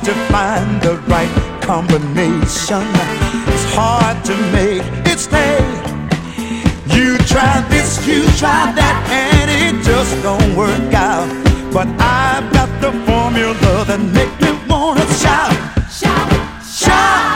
to find the right combination. It's hard to make it stay. You try this, you try that, and it just don't work out. But I've got the formula that make me wanna shout, shout, shout.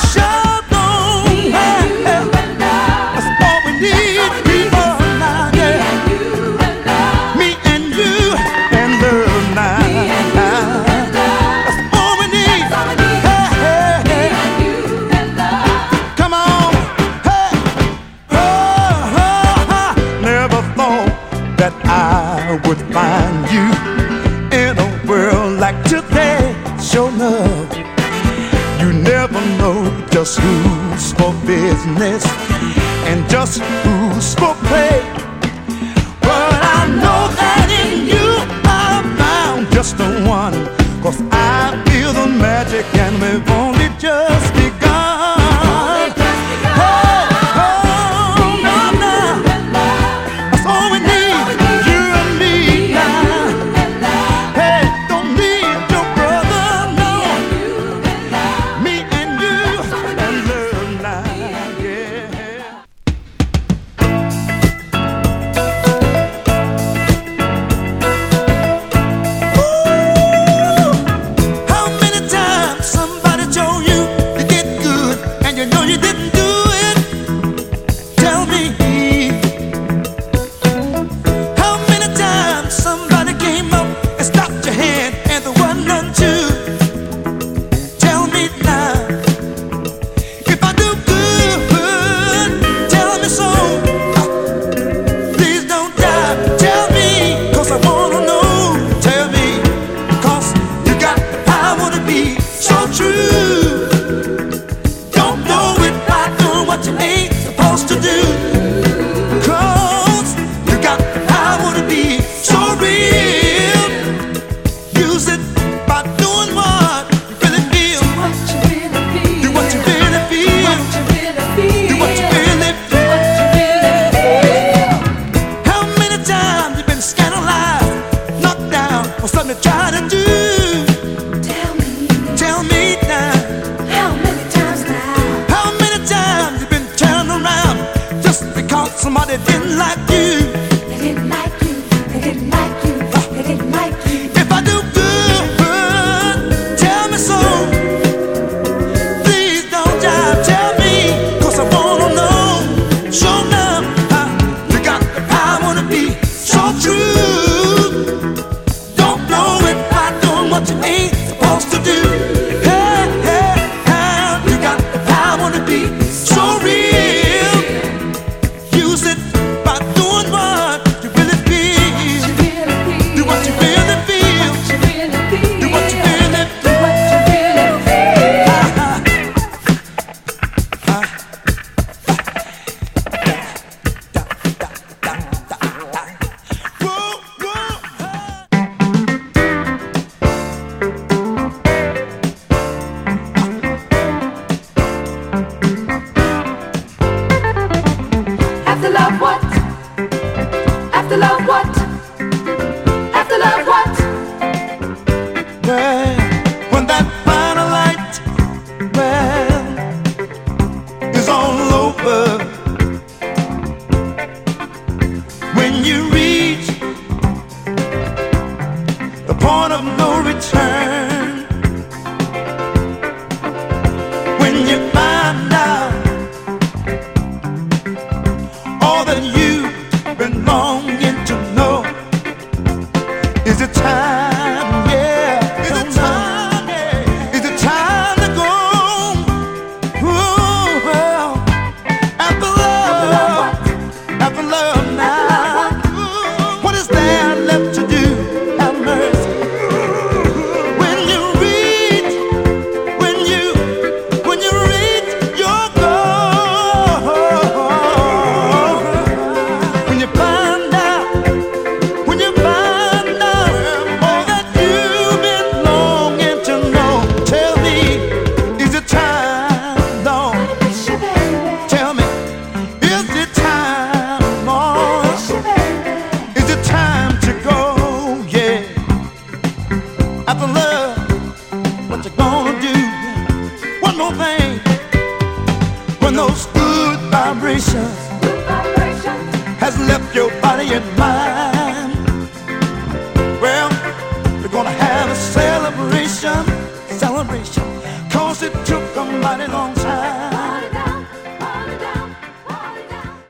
Would find you in a world like today. Sure enough, you never know just who's for business and just who's for play. But I know that in you I found just the one, 'cause I feel the magic and we've only just begun. Somebody didn't like you. They didn't like you. They didn't like you. They didn't like you. If I do good, tell me so. Please don't jive, tell me, 'cause I wanna know. Show enough, you got the power to be so true. Don't blow it by doing what you ain't supposed to do. Hey, hey, hey, you got the power to be so real. When you read body and mind. Well, we're gonna have a celebration, 'cause it took a mighty long